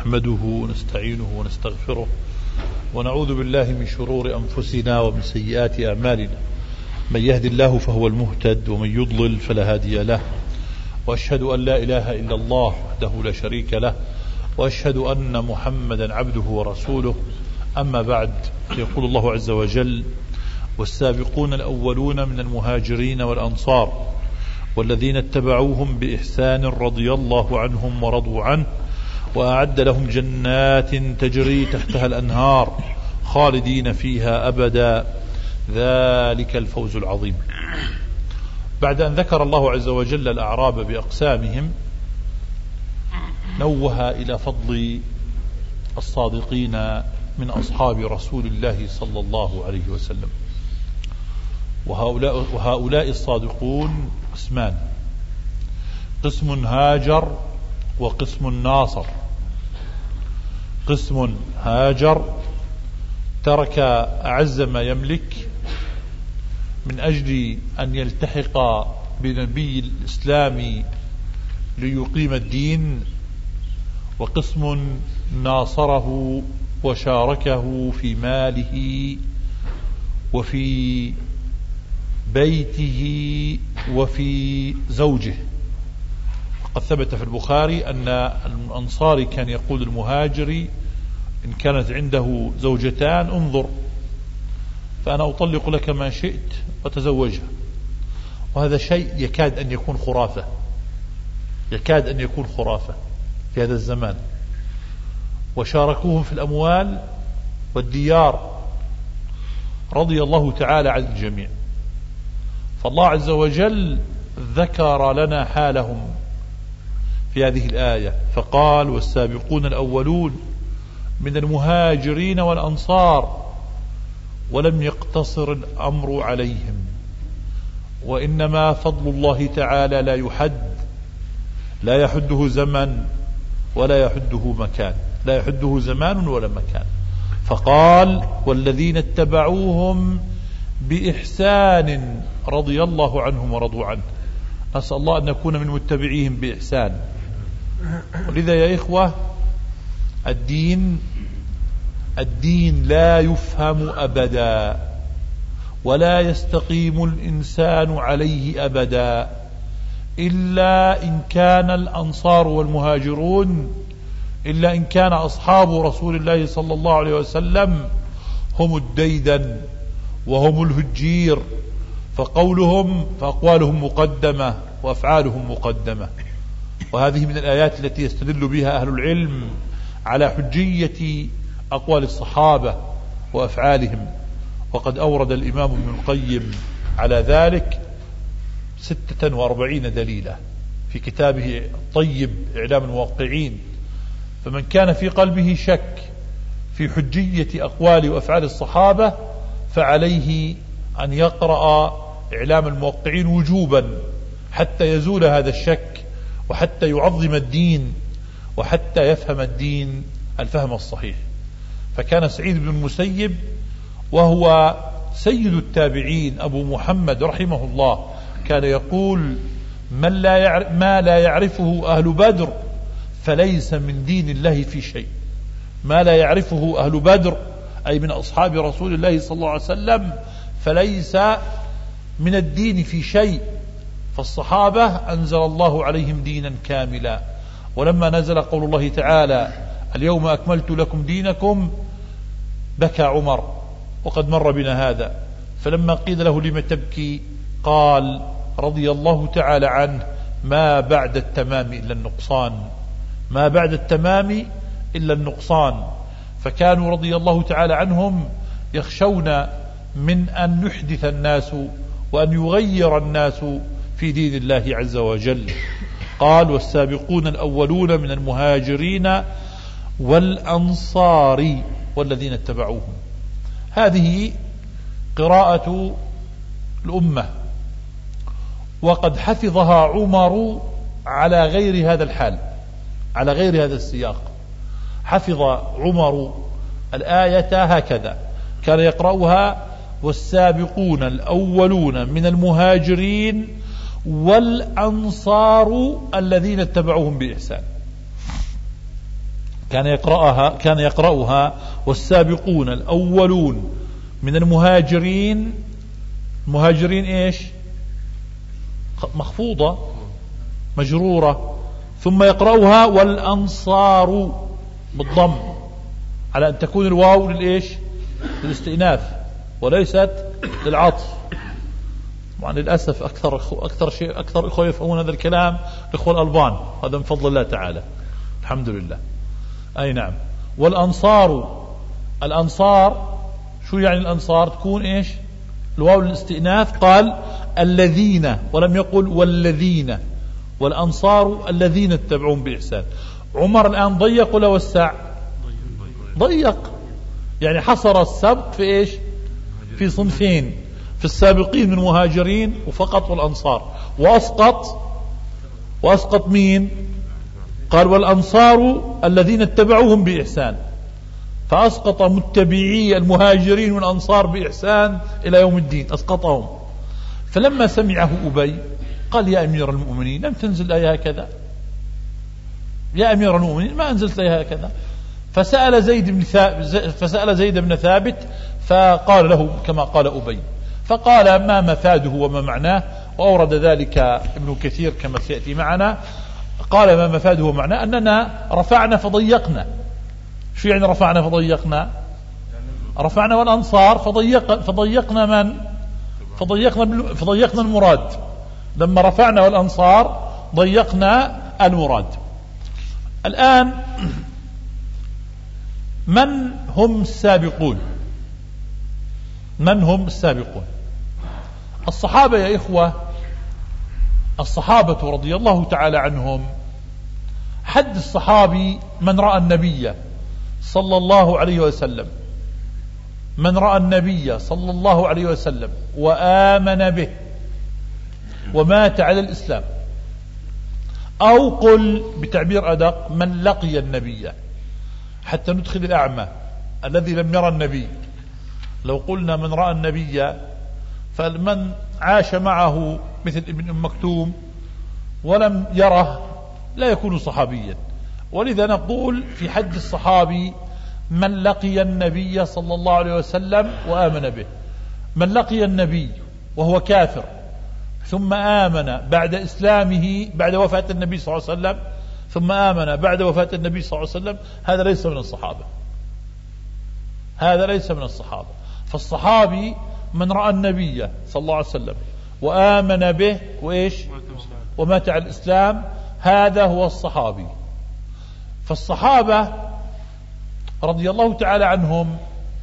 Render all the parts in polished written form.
نحمده ونستعينه ونستغفره ونعوذ بالله من شرور أنفسنا ومن سيئات أعمالنا. من يهد الله فهو المهتد ومن يضلل فلا هادي له، وأشهد أن لا إله إلا الله وحده لا شريك له، وأشهد أن محمدا عبده ورسوله. أما بعد، يقول الله عز وجل: والسابقون الأولون من المهاجرين والأنصار والذين اتبعوهم بإحسان رضي الله عنهم ورضوا عنه وأعد لهم جنات تجري تحتها الأنهار خالدين فيها أبدا ذلك الفوز العظيم. بعد أن ذكر الله عز وجل الأعراب بأقسامهم، نوه إلى فضل الصادقين من أصحاب رسول الله صلى الله عليه وسلم. وهؤلاء الصادقون قسمان: قسم هاجر وقسم ناصر. قسم هاجر ترك أعز ما يملك من أجل أن يلتحق بنبي الإسلام ليقيم الدين، وقسم ناصره وشاركه في ماله وفي بيته وفي زوجه. قد ثبت في البخاري أن الأنصاري كان يقول المهاجري إن كانت عنده زوجتان: انظر فأنا أطلق لك ما شئت وتزوجها. وهذا شيء يكاد أن يكون خرافة، يكاد أن يكون خرافة في هذا الزمان. وشاركوهم في الأموال والديار رضي الله تعالى عن الجميع. فالله عز وجل ذكر لنا حالهم في هذه الآية فقال: والسابقون الأولون من المهاجرين والأنصار، ولم يقتصر الأمر عليهم، وإنما فضل الله تعالى لا يحده زمن ولا يحده مكان، لا يحده زمان ولا مكان. فقال: والذين اتبعوهم بإحسان رضي الله عنهم ورضوا عنه. نسأل الله أن نكون من متبعيهم بإحسان. ولذا يا إخوة، الدين لا يفهم أبدا، ولا يستقيم الإنسان عليه أبدا، إلا إن كان الأنصار والمهاجرون، إلا إن كان أصحاب رسول الله صلى الله عليه وسلم هم الديدن وهم الهجير، فأقوالهم مقدمة وأفعالهم مقدمة. وهذه من الآيات التي يستدل بها أهل العلم على حجية أقوال الصحابة وأفعالهم. وقد أورد الإمام ابن القيم على ذلك 46 دليلا في كتابه الطيب إعلام الموقعين. فمن كان في قلبه شك في حجية أقوال وأفعال الصحابة فعليه أن يقرأ إعلام الموقعين وجوبا، حتى يزول هذا الشك، وحتى يعظم الدين، وحتى يفهم الدين الفهم الصحيح. فكان سعيد بن المسيب وهو سيد التابعين أبو محمد رحمه الله كان يقول: ما لا يعرفه أهل بدر فليس من دين الله في شيء. ما لا يعرفه أهل بدر أي من أصحاب رسول الله صلى الله عليه وسلم فليس من الدين في شيء. فالصحابة أنزل الله عليهم دينا كاملا. ولما نزل قول الله تعالى: اليوم أكملت لكم دينكم، بكى عمر، وقد مر بنا هذا. فلما قيل له: لم تبكي؟ قال رضي الله تعالى عنه: ما بعد التمام إلا النقصان، ما بعد التمام إلا النقصان. فكانوا رضي الله تعالى عنهم يخشون من أن يحدث الناس وأن يغير الناس في دين الله عز وجل. قال: والسابقون الأولون من المهاجرين والأنصار والذين اتبعوهم. هذه قراءة الأمة، وقد حفظها عمر على غير هذا الحال، على غير هذا السياق. حفظ عمر الآية هكذا، كان يقرأها: والسابقون الأولون من المهاجرين والأنصار الذين اتبعوهم بإحسان. كان يقرأها والسابقون الأولون من المهاجرين إيش مخفوضة مجرورة، ثم يقرأها والأنصار بالضم على أن تكون الواو للإيش للاستئناف وليست للعطف. طبعا للأسف أكثر إخوة يفهمون هذا الكلام إخوة الألبان، هذا من فضل الله تعالى الحمد لله. أي نعم. الأنصار شو يعني الأنصار؟ تكون إيش الواو للاستئناف، قال الذين ولم يقل والذين، والأنصار الذين اتبعون بإحسان. عمر الآن ضيق ولا وسع؟ ضيق، يعني حصر السبق في إيش في صنفين، في السابقين من المهاجرين وفقط والأنصار، وأسقط مين؟ قال والأنصار الذين اتبعوهم بإحسان، فأسقط متبعي المهاجرين والأنصار بإحسان إلى يوم الدين، أسقطهم. فلما سمعه أبي قال يا أمير المؤمنين لم تنزل آية هكذا، يا أمير المؤمنين ما أنزلت آية هكذا. فسأل زيد بن ثابت فقال له كما قال أبي، فقال ما مفاده وما معناه، وأورد ذلك ابن كثير كما سيأتي معنا. قال ما مفاده ومعناه أننا رفعنا فضيقنا. شو يعني رفعنا فضيقنا؟ رفعنا والأنصار فضيقنا من؟ فضيقنا المراد. لما رفعنا والأنصار ضيقنا المراد. الآن من هم السابقون؟ الصحابة يا إخوة، الصحابة رضي الله تعالى عنهم، حد الصحابي من رأى النبي صلى الله عليه وسلم، من رأى النبي صلى الله عليه وسلم وآمن به ومات على الإسلام، أو قل بتعبير أدق من لقي النبي، حتى ندخل الأعمى الذي لم يرى النبي. لو قلنا من رأى النبي فمن عاش معه مثل ابن أم مكتوم ولم يره لا يكون صحابيا. ولذا نقول في حد الصحابي من لقي النبي صلى الله عليه وسلم وآمن به. من لقي النبي وهو كافر ثم آمن بعد إسلامه بعد وفاة النبي صلى الله عليه وسلم، ثم آمن بعد وفاة النبي صلى الله عليه وسلم، هذا ليس من الصحابة، هذا ليس من الصحابة. فالصحابي من رأى النبي صلى الله عليه وسلم وآمن به وإيش ومات على الإسلام، هذا هو الصحابي. فالصحابة رضي الله تعالى عنهم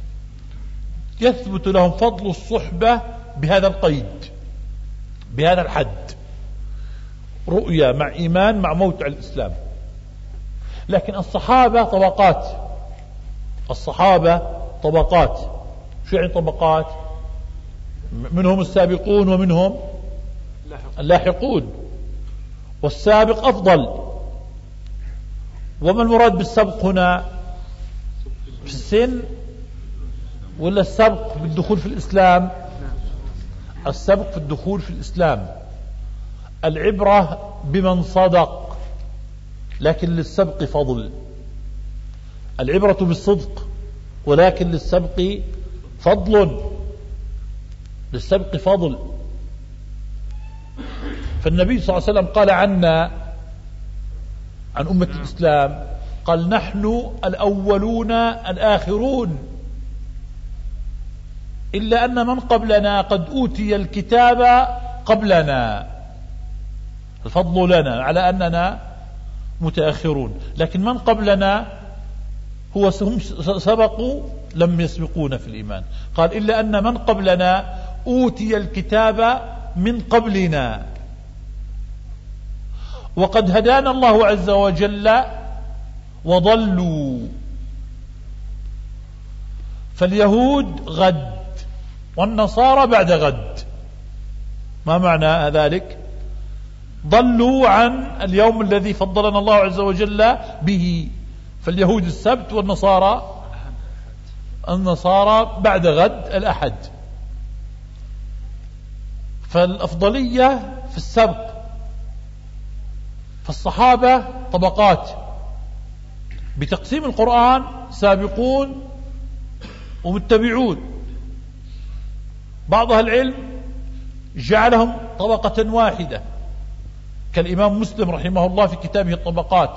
يثبت لهم فضل الصحبة بهذا القيد، بهذا الحد، رؤية مع إيمان مع موت على الإسلام. لكن الصحابة طبقات، الصحابة طبقات. شو يعني طبقات؟ منهم السابقون ومنهم اللاحقون، والسابق أفضل. وما المراد بالسبق هنا؟ في السن ولا السبق بالدخول في الإسلام؟ السبق في الدخول في الإسلام. العبرة بمن صدق، لكن للسبق فضل. العبرة بالصدق ولكن للسبق فضل، للسبق فضل. فالنبي صلى الله عليه وسلم قال عنا عن أمة الإسلام، قال نحن الأولون الآخرون، إلا أن من قبلنا قد أوتي الكتاب قبلنا، الفضل لنا على أننا متأخرون. لكن من قبلنا هم سبقوا لم يسبقون في الإيمان. قال إلا أن من قبلنا أوتي الكتاب من قبلنا، وقد هدانا الله عز وجل وضلوا. فاليهود غد والنصارى بعد غد. ما معنى ذلك؟ ضلوا عن اليوم الذي فضلنا الله عز وجل به. فاليهود السبت والنصارى بعد غد الأحد. فالأفضلية في السبق. فالصحابة طبقات، بتقسيم القرآن سابقون ومتبعون. بعض أهل العلم جعلهم طبقة واحدة كالإمام مسلم رحمه الله في كتابه الطبقات.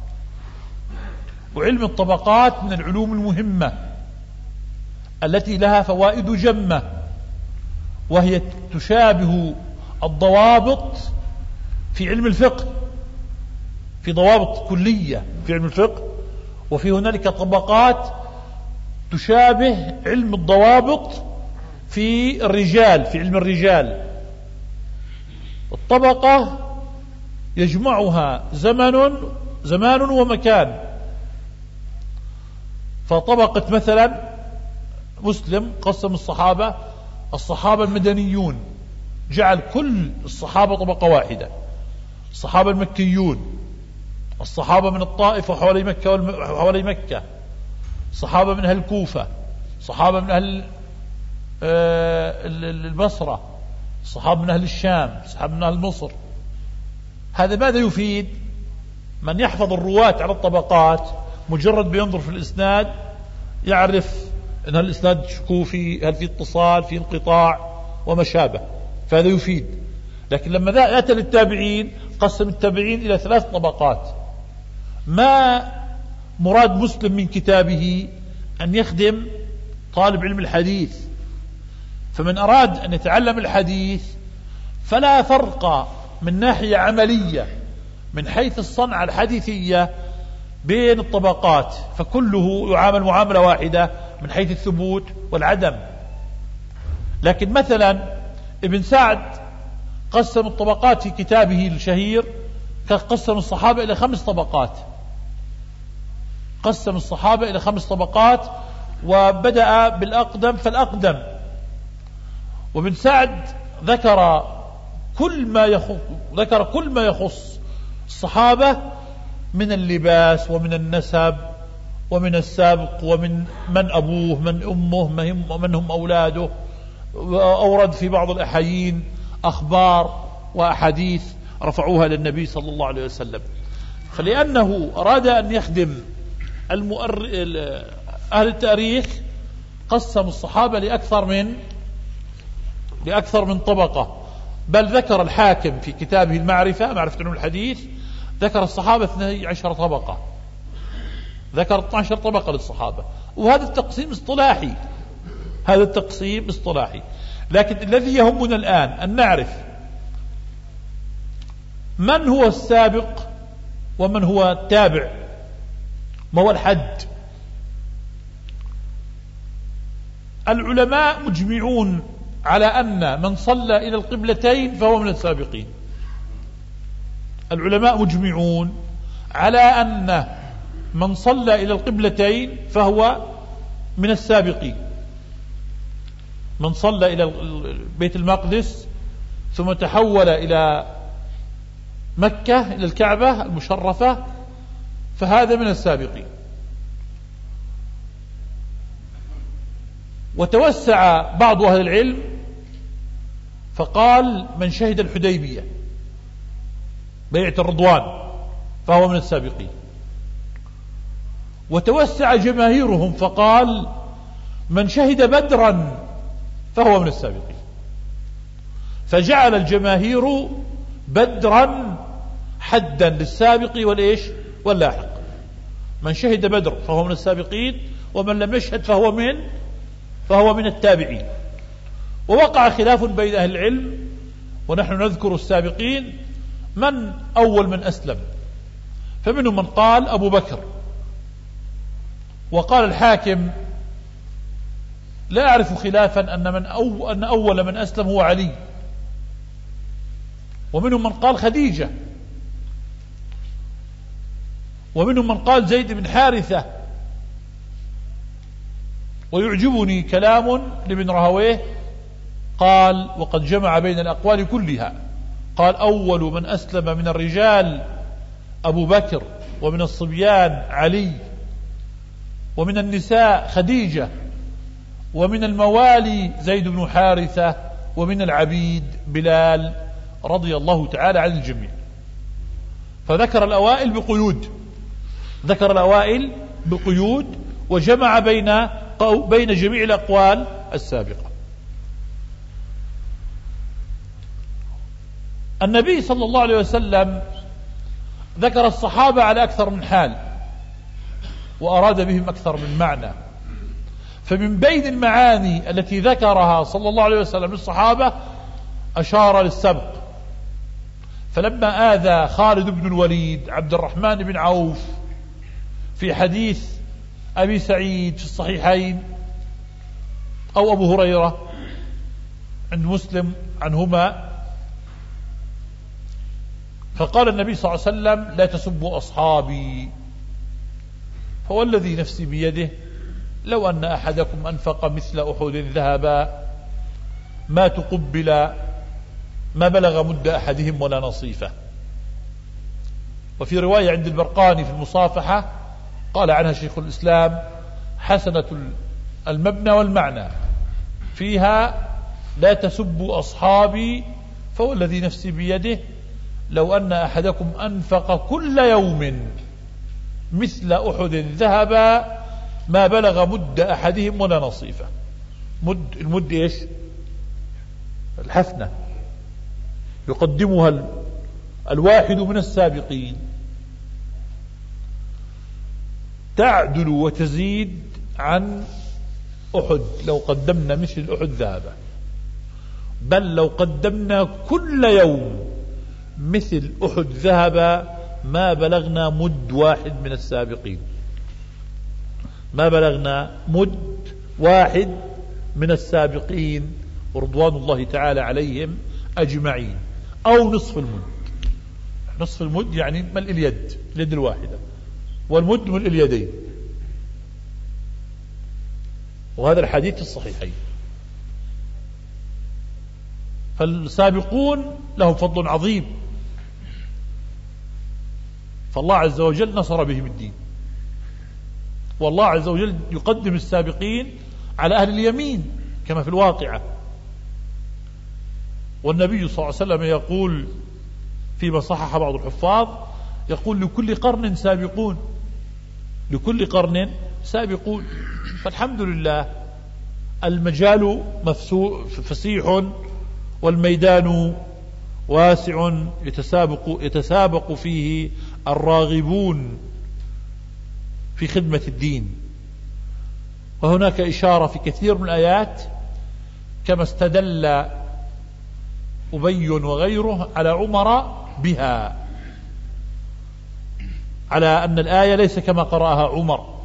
وعلم الطبقات من العلوم المهمة التي لها فوائد جمة، وهي تشابه الضوابط في علم الفقه، في ضوابط كلية في علم الفقه، وفي هنالك طبقات تشابه علم الضوابط في الرجال، في علم الرجال. الطبقة يجمعها زمان ومكان. فطبقة مثلا مسلم قسم الصحابة المدنيون، جعل كل الصحابة طبقة واحدة: الصحابة المكيون، الصحابة من الطائف وحوالي مكة، الصحابة من أهل الكوفة، الصحابة من أهل البصرة، الصحابة من أهل الشام، الصحابة من أهل مصر. هذا ماذا يفيد؟ من يحفظ الرواة على الطبقات مجرد بينظر في الإسناد يعرف أن الإسناد شكوفي، هل في اتصال، في انقطاع وما شابه، فهذا يفيد. لكن لما أتى للتابعين قسم التابعين إلى 3 طبقات. ما مراد مسلم من كتابه أن يخدم طالب علم الحديث، فمن أراد أن يتعلم الحديث فلا فرق من ناحية عملية من حيث الصنعة الحديثية بين الطبقات، فكله يعامل معاملة واحدة من حيث الثبوت والعدم. لكن مثلا ابن سعد قسم الطبقات في كتابه الشهير، قسم الصحابة إلى 5 طبقات، قسم الصحابة إلى 5 طبقات، وبدأ بالأقدم فالأقدم. وابن سعد ذكر كل ما يخص الصحابة من اللباس ومن النسب ومن السابق ومن من أبوه من أمه من هم أولاده. وأورد في بعض الأحايين أخبار وأحاديث رفعوها للنبي صلى الله عليه وسلم. فلأنه أراد أن يخدم أهل التاريخ قسم الصحابة لأكثر من طبقة. بل ذكر الحاكم في كتابه معرفة علوم الحديث، ذكر الصحابة 12 طبقة، ذكر 12 طبقة للصحابة. وهذا التقسيم اصطلاحي. لكن الذي يهمنا الآن أن نعرف من هو السابق ومن هو التابع، ما هو الحد. العلماء مجمعون على أن من صلى إلى القبلتين فهو من السابقين. العلماء مجمعون على أن من صلى إلى القبلتين فهو من السابقين. من صلى إلى بيت المقدس ثم تحول إلى مكة إلى الكعبة المشرفة فهذا من السابقين. وتوسع بعض أهل العلم فقال من شهد الحديبية بيعة الرضوان فهو من السابقين. وتوسع جماهيرهم فقال من شهد بدرا فهو من السابقين. فجعل الجماهير بدرا حدا للسابق واللاحق. من شهد بدر فهو من السابقين، ومن لم يشهد فهو من التابعين. ووقع خلاف بين أهل العلم، ونحن نذكر السابقين من أول من أسلم. فمنهم من قال أبو بكر، وقال الحاكم لا أعرف خلافا أن أول من أسلم هو علي. ومنهم من قال خديجة، ومنهم من قال زيد بن حارثة. ويعجبني كلام لابن رهويه قال وقد جمع بين الأقوال كلها، قال أول من أسلم من الرجال أبو بكر، ومن الصبيان علي، ومن النساء خديجة، ومن الموالي زيد بن حارثة، ومن العبيد بلال رضي الله تعالى عن الجميع. فذكر الأوائل بقيود، ذكر الأوائل بقيود وجمع بين جميع الأقوال السابقة. النبي صلى الله عليه وسلم ذكر الصحابة على أكثر من حال وأراد بهم أكثر من معنى، فمن بين المعاني التي ذكرها صلى الله عليه وسلم للصحابة أشار للسبق، فلما آذى خالد بن الوليد عبد الرحمن بن عوف في حديث أبي سعيد في الصحيحين أو أبو هريرة عند مسلم عنهما، فقال النبي صلى الله عليه وسلم: لا تسبوا أصحابي، فوالذي نفسي بيده لو أن أحدكم أنفق مثل أحد ذهبا ما تقبل ما بلغ مد أحدهم ولا نصيفه. وفي رواية عند البرقاني في المصافحة قال عنها شيخ الإسلام: حسنة المبنى والمعنى، فيها لا تسبوا أصحابي فوالذي نفسي بيده لو أن أحدكم أنفق كل يوم مثل أحد ذهبا ما بلغ مد أحدهم ولا نصيفه. المد إيش؟ الحفنة يقدمها الواحد من السابقين، تعدل وتزيد عن أحد لو قدمنا مثل أحد ذهبا، بل لو قدمنا كل يوم مثل أحد ذهبا ما بلغنا مد واحد من السابقين، ما بلغنا مد واحد من السابقين ورضوان الله تعالى عليهم أجمعين، أو نصف المد. نصف المد يعني ملء اليد الواحدة، والمد ملء اليدين، وهذا الحديث الصحيحين. فالسابقون لهم فضل عظيم، فالله عز وجل نصر بهم الدين، والله عز وجل يقدم السابقين على أهل اليمين كما في الواقعة. والنبي صلى الله عليه وسلم يقول فيما صحح بعض الحفاظ، يقول: لكل قرن سابقون، لكل قرن سابقون. فالحمد لله المجال فسيح والميدان واسع يتسابق فيه الراغبون في خدمة الدين. وهناك إشارة في كثير من الآيات كما استدل أبي وغيره على عمر بها، على أن الآية ليس كما قرأها عمر.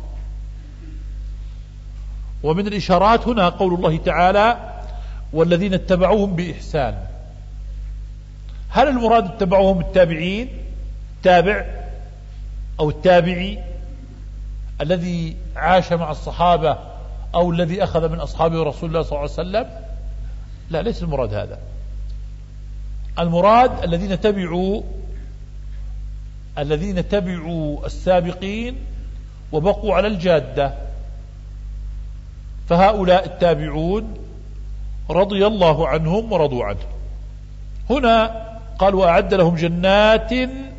ومن الإشارات هنا قول الله تعالى: والذين اتبعوهم بإحسان. هل المراد اتبعوهم التابعين، تابع أو التابعي الذي عاش مع الصحابة أو الذي أخذ من أصحاب رسول الله صلى الله عليه وسلم؟ لا، ليس المراد هذا. المراد الذين تبعوا السابقين وبقوا على الجادة، فهؤلاء التابعون رضي الله عنهم ورضوا عنه. هنا قال: وأعد لهم جنات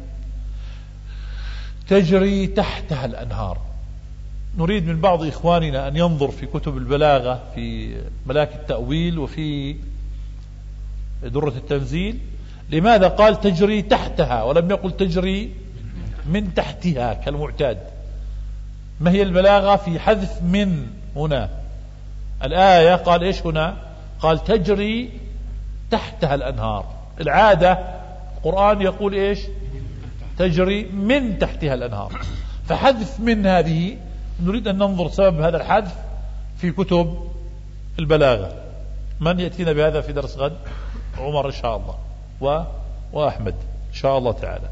تجري تحتها الأنهار. نريد من بعض إخواننا أن ينظر في كتب البلاغة في ملاك التأويل وفي درة التنزيل، لماذا قال تجري تحتها ولم يقل تجري من تحتها كالمعتاد؟ ما هي البلاغة في حذف من هنا؟ الآية قال إيش هنا؟ قال تجري تحتها الأنهار. العادة القرآن يقول إيش؟ تجري من تحتها الأنهار. فحذف من هذه نريد أن ننظر سبب هذا الحذف في كتب البلاغة. من يأتينا بهذا في درس غد؟ عمر إن شاء الله وأحمد إن شاء الله تعالى.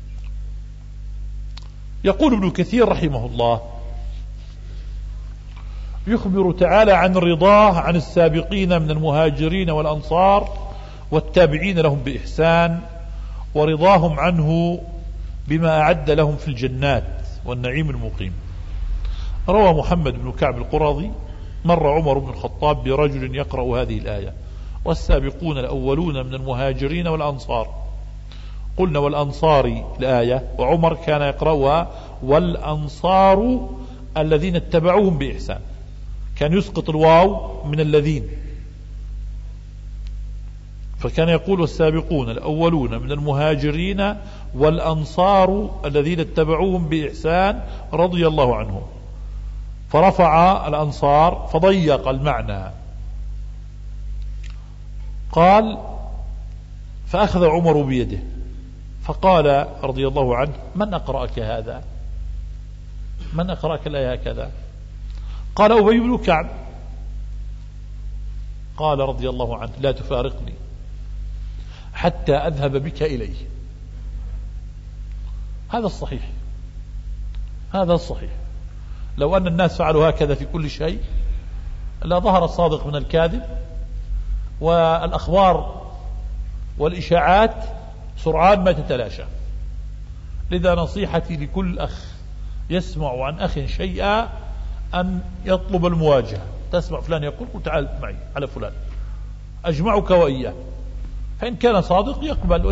يقول ابن كثير رحمه الله: يخبر تعالى عن رضاه عن السابقين من المهاجرين والأنصار والتابعين لهم بإحسان، ورضاهم عنه بما أعد لهم في الجنات والنعيم المقيم. روى محمد بن كعب القرظي: مر عمر بن الخطاب برجل يقرأ هذه الآية: والسابقون الأولون من المهاجرين والأنصار. قلنا والأنصار الآية، وعمر كان يقرأها والأنصار الذين اتبعوهم بإحسان. كان يسقط الواو من الذين، فكان يقول والسابقون الأولون من المهاجرين والأنصار الذين اتبعوهم بإحسان رضي الله عنهم، فرفع الأنصار فضيق المعنى. قال فأخذ عمر بيده فقال رضي الله عنه من أقرأك هذا؟ من أقرأك الآية هكذا؟ قال أبي بن كعب. قال رضي الله عنه لا تفارقني حتى أذهب بك إليه. هذا الصحيح، هذا الصحيح. لو أن الناس فعلوا هكذا في كل شيء لا ظهر الصادق من الكاذب، والأخبار والإشاعات سرعان ما تتلاشى. لذا نصيحتي لكل أخ يسمع عن أخ شيئا أن يطلب المواجهة. تسمع فلان يقول قل تعال معي على فلان أجمعك وإياه، فإن كان صادق يقبل،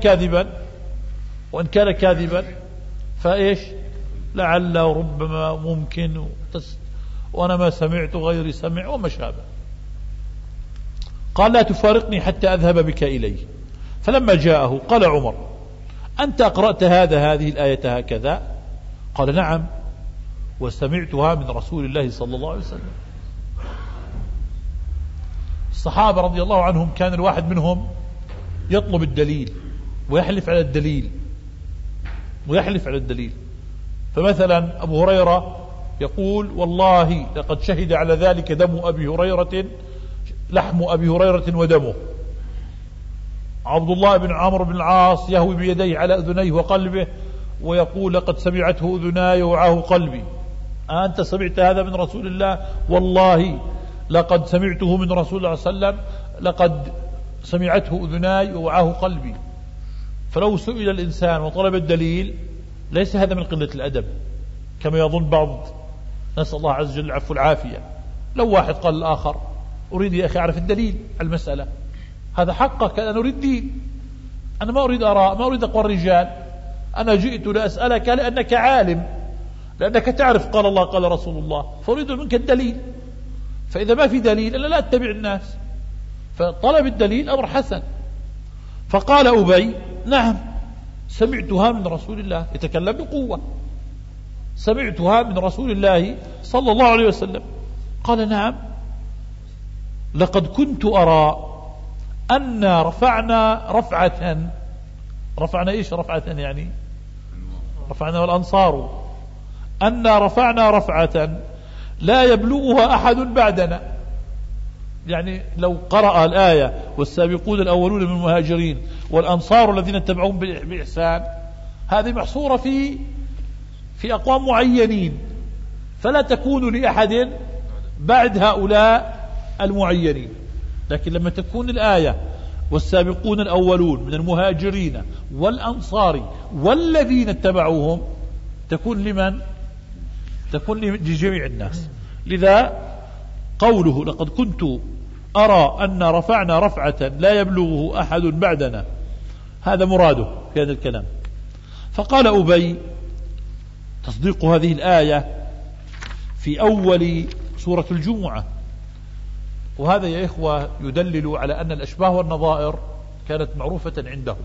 وإن كان كاذبا فإيش لعل وربما ممكن وأنا ما سمعت غيري سمع وما شابه. قال لا تفارقني حتى أذهب بك إليه. فلما جاءه قال عمر أنت أقرأت هذه الآية هكذا؟ قال نعم وسمعتها من رسول الله صلى الله عليه وسلم. الصحابة رضي الله عنهم كان الواحد منهم يطلب الدليل ويحلف على الدليل فمثلا أبو هريرة يقول والله لقد شهد على ذلك لحم أبي هريرة ودمه. عبد الله بن عمرو بن العاص يهوي بيديه على أذنيه وقلبه ويقول لقد سمعته أذناي ووعاه قلبي. أنت سمعت هذا من رسول الله؟ والله لقد سمعته من رسول الله صلى الله عليه وسلم، لقد سمعته أذناي ووعاه قلبي. فلو سئل الإنسان وطلب الدليل ليس هذا من قلة الأدب كما يظن بعض، نسأل الله عز وجل العفو والعافية. لو واحد قال الآخر أريد يا أخي أعرف الدليل على المسألة، هذا حقك، أنا أريد دين، أنا ما أريد آراء، ما أريد أقوى الرجال، أنا جئت لأسألك لأنك عالم، لأنك تعرف قال الله قال رسول الله، فأريد منك الدليل. فإذا ما في دليل أنا لا أتبع الناس. فطلب الدليل أمر حسن. فقال أبي نعم سمعتها من رسول الله، يتكلم بقوة، سمعتها من رسول الله صلى الله عليه وسلم. قال نعم لقد كنت أرى أن رفعنا إيش رفعة يعني رفعنا والأنصار أن رفعنا رفعة لا يبلغها أحد بعدنا. يعني لو قرأ الآية والسابقون الأولون من المهاجرين والأنصار الذين اتبعوهم بإحسان، هذه محصورة في أقوام معينين، فلا تكون لأحد بعد هؤلاء المعينين. لكن لما تكون الآية والسابقون الأولون من المهاجرين والأنصار والذين اتبعوهم تكون لمن؟ تكون لجميع الناس. لذا قوله لقد كنت أرى أن رفعنا رفعة لا يبلغه أحد بعدنا، هذا مراده في هذا الكلام. فقال أبي تصديق هذه الآية في أول سورة الجمعة. وهذا يا إخوة يدلل على أن الأشباه والنظائر كانت معروفة عندهم.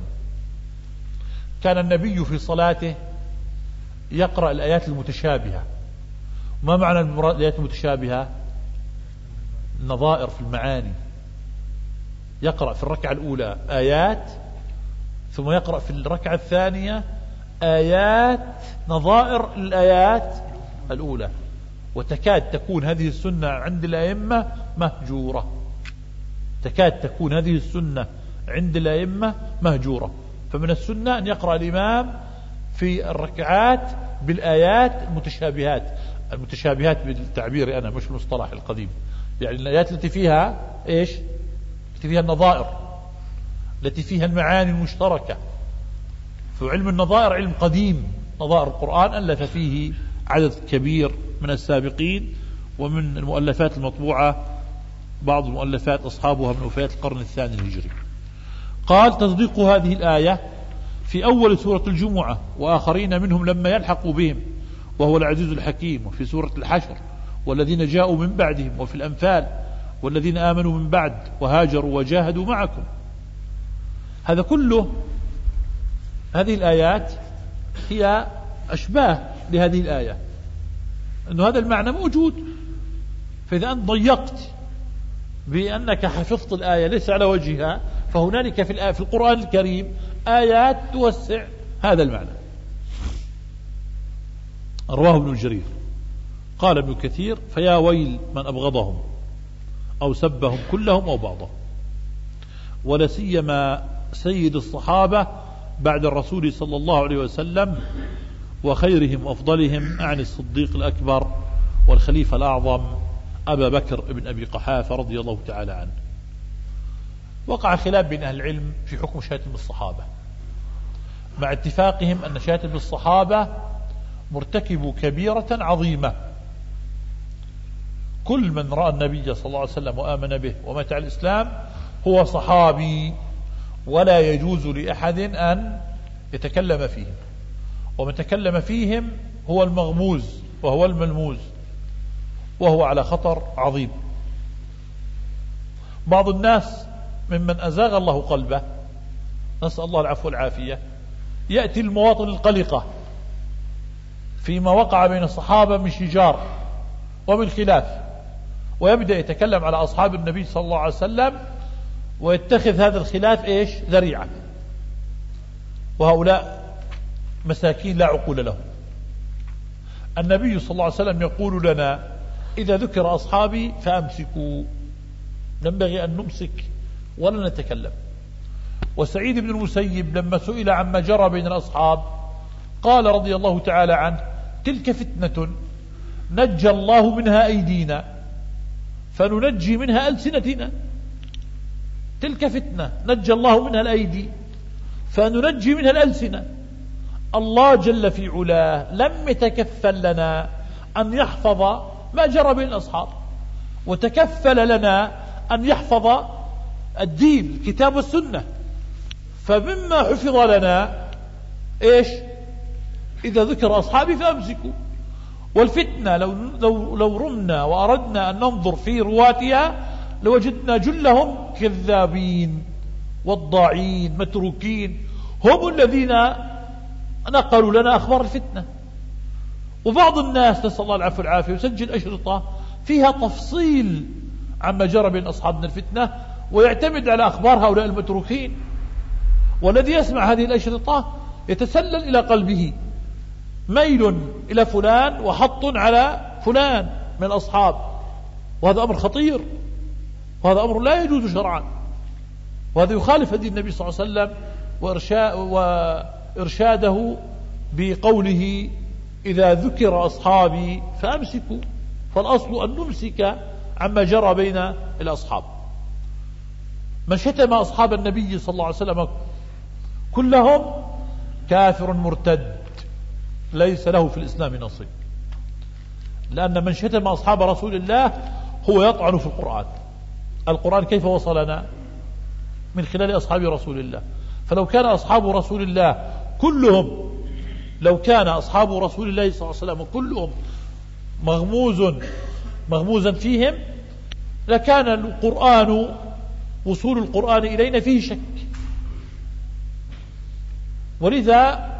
كان النبي في صلاته يقرأ الآيات المتشابهة. ما معنى الآيات المتشابهة؟ النظائر في المعاني. يقرأ في الركعة الأولى آيات، ثم يقرأ في الركعة الثانية آيات نظائر الآيات الأولى. وتكاد تكون هذه السنة عند الأئمة مهجورة، تكاد تكون هذه السنة عند الأئمة مهجورة. فمن السنة أن يقرأ الإمام في الركعات بالآيات المتشابهات بالتعبير أنا مش المصطلح القديم، يعني الآيات التي فيها إيش؟ التي فيها النظائر، التي فيها المعاني المشتركة. فعلم النظائر علم قديم، نظائر القرآن ألف فيه عدد كبير من السابقين، ومن المؤلفات المطبوعة بعض المؤلفات أصحابها من وفيات القرن الثاني الهجري. قال تصديق هذه الآية في أول سورة الجمعة وآخرين منهم لما يلحقوا بهم وهو العزيز الحكيم، وفي سورة الحشر والذين جاءوا من بعدهم، وفي الأنفال والذين آمنوا من بعد وهاجروا وجاهدوا معكم. هذا كله، هذه الآيات هي أشباه لهذه الآية، أنه هذا المعنى موجود. فإذا أنت ضيقت بأنك حفظت الآية ليس على وجهها، فهنالك في القرآن الكريم آيات توسع هذا المعنى. رواه ابن جرير قال ابن كثير: فيا ويل من أبغضهم أو سبهم كلهم أو بعضهم، ولسيما سيد الصحابة بعد الرسول صلى الله عليه وسلم وخيرهم وأفضلهم، عن الصديق الأكبر والخليفة الأعظم أبا بكر بن أبي قحافة رضي الله تعالى عنه. وقع خلاف بين أهل العلم في حكم شاتم الصحابة، مع اتفاقهم أن شاتم الصحابة مرتكب كبيرة عظيمة. كل من رأى النبي صلى الله عليه وسلم وآمن به ومات على الإسلام هو صحابي، ولا يجوز لأحد أن يتكلم فيهم، ومن تكلم فيهم هو المغموز وهو الملموز، وهو على خطر عظيم. بعض الناس ممن أزاغ الله قلبه، نسأل الله العفو والعافية، يأتي المواطن القلقة فيما وقع بين الصحابة من شجار ومن خلاف، ويبدأ يتكلم على أصحاب النبي صلى الله عليه وسلم، ويتخذ هذا الخلاف ذريعة. وهؤلاء مساكين لا عقول لهم. النبي صلى الله عليه وسلم يقول لنا: إذا ذكر أصحابي فأمسكوا. ينبغي أن نمسك ولا نتكلم. وسعيد بن المسيب لما سئل عما جرى بين الأصحاب قال رضي الله تعالى عنه: تلك فتنة نجى الله منها أيدينا فننجي منها ألسنتنا. تلك فتنة نجى الله منها الأيدي فننجي منها الألسنة. الله جل في علاه لم يتكفل لنا أن يحفظ ما جرى بين الأصحاب، وتكفل لنا أن يحفظ الدين الكتاب والسنة. فمما حفظ لنا إذا ذكر أصحابي فأمسكوا. والفتنة لو رمنا وأردنا أن ننظر في رواتها لوجدنا جلهم كذابين والضاعين متروكين، هم الذين نقلوا لنا أخبار الفتنة. وبعض الناس نسأل الله العفو والعافية يسجل أشرطة فيها تفصيل عما جرى بين أصحابنا الفتنة، ويعتمد على أخبار هؤلاء المتروكين. والذي يسمع هذه الأشرطة يتسلل إلى قلبه ميل إلى فلان وحط على فلان من الأصحاب، وهذا أمر خطير، وهذا أمر لا يجوز شرعا، وهذا يخالف هدي النبي صلى الله عليه وسلم وإرشاده بقوله: إذا ذكر أصحابي فأمسكوا. فالأصل أن نمسك عما جرى بين الأصحاب. من شتم أصحاب النبي صلى الله عليه وسلم كلهم كافر مرتد ليس له في الإسلام نصيب، لأن من شتم أصحاب رسول الله هو يطعن في القرآن. القرآن كيف وصلنا؟ من خلال أصحاب رسول الله. فلو كان أصحاب رسول الله كلهم، لو كان أصحاب رسول الله صلى الله عليه وسلم كلهم مغموزا فيهم لكان القرآن، وصول القرآن إلينا فيه شك. ولذا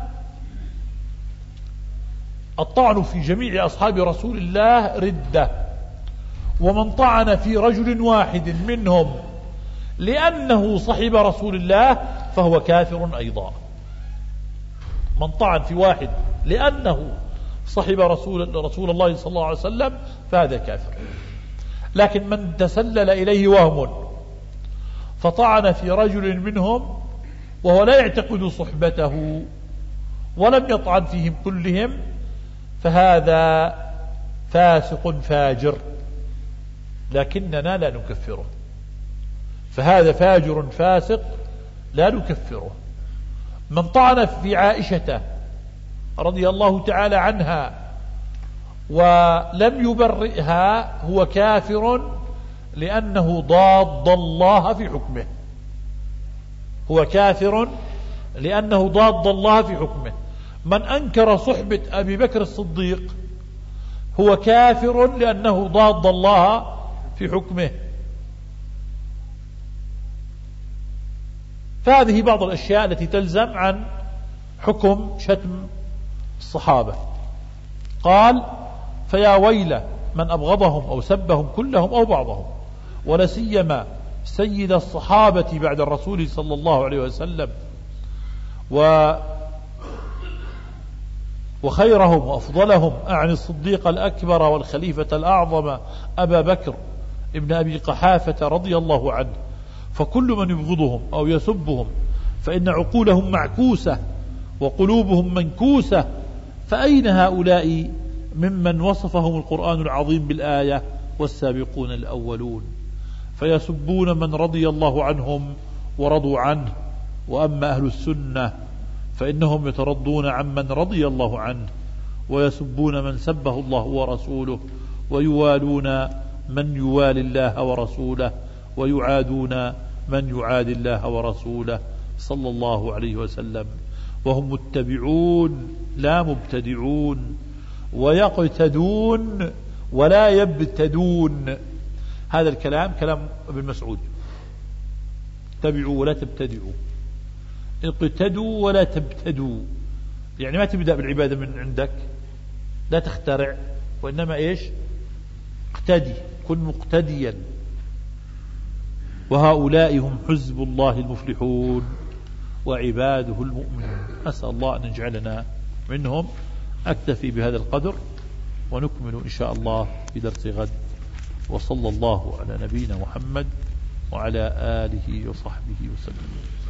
الطعن في جميع أصحاب رسول الله ردة. ومن طعن في رجل واحد منهم لأنه صحب رسول الله فهو كافر أيضا. من طعن في واحد لأنه صحب رسول الله صلى الله عليه وسلم فهذا كافر. لكن من تسلل إليه وهم فطعن في رجل منهم وهو لا يعتقد صحبته ولم يطعن فيهم كلهم فهذا فاسق فاجر، لكننا لا نكفره. فهذا فاجر فاسق لا نكفره. من طعن في عائشة رضي الله تعالى عنها ولم يبرئها هو كافر لأنه ضاد الله في حكمه. هو كافر لأنه ضاد الله في حكمه. من أنكر صحبة أبي بكر الصديق هو كافر لأنه ضاد الله في حكمه. فهذه بعض الأشياء التي تلزم عن حكم شتم الصحابة. قال: فيا ويل من أبغضهم أو سبهم كلهم أو بعضهم، ولا سيما سيد الصحابة بعد الرسول صلى الله عليه وسلم وخيرهم وأفضلهم، أعني الصديق الأكبر والخليفة الأعظم أبا بكر ابن أبي قحافة رضي الله عنه. فكل من يبغضهم أو يسبهم فإن عقولهم معكوسة وقلوبهم منكوسة، فأين هؤلاء ممن وصفهم القرآن العظيم بالآية: والسابقون الأولون؟ فيسبون من رضي الله عنهم ورضوا عنه. وأما أهل السنة فإنهم يترضون عمن رضي الله عنه، ويسبون من سبه الله ورسوله، ويوالون من يوالي الله ورسوله، ويعادون من يعادي الله ورسوله صلى الله عليه وسلم، وهم متبعون لا مبتدعون، ويقتدون ولا يبتدون. هذا الكلام كلام ابن مسعود: اتبعوا ولا تبتدعوا، اقتدوا ولا تبتدوا. يعني ما تبدأ بالعبادة من عندك، لا تخترع، وإنما إيش؟ اقتدي، كن مقتديا. وهؤلاء هم حزب الله المفلحون وعباده المؤمنون. أسأل الله أن يجعلنا منهم. أكتفي بهذا القدر ونكمل إن شاء الله في درس غد. وصلى الله على نبينا محمد وعلى آله وصحبه وسلم.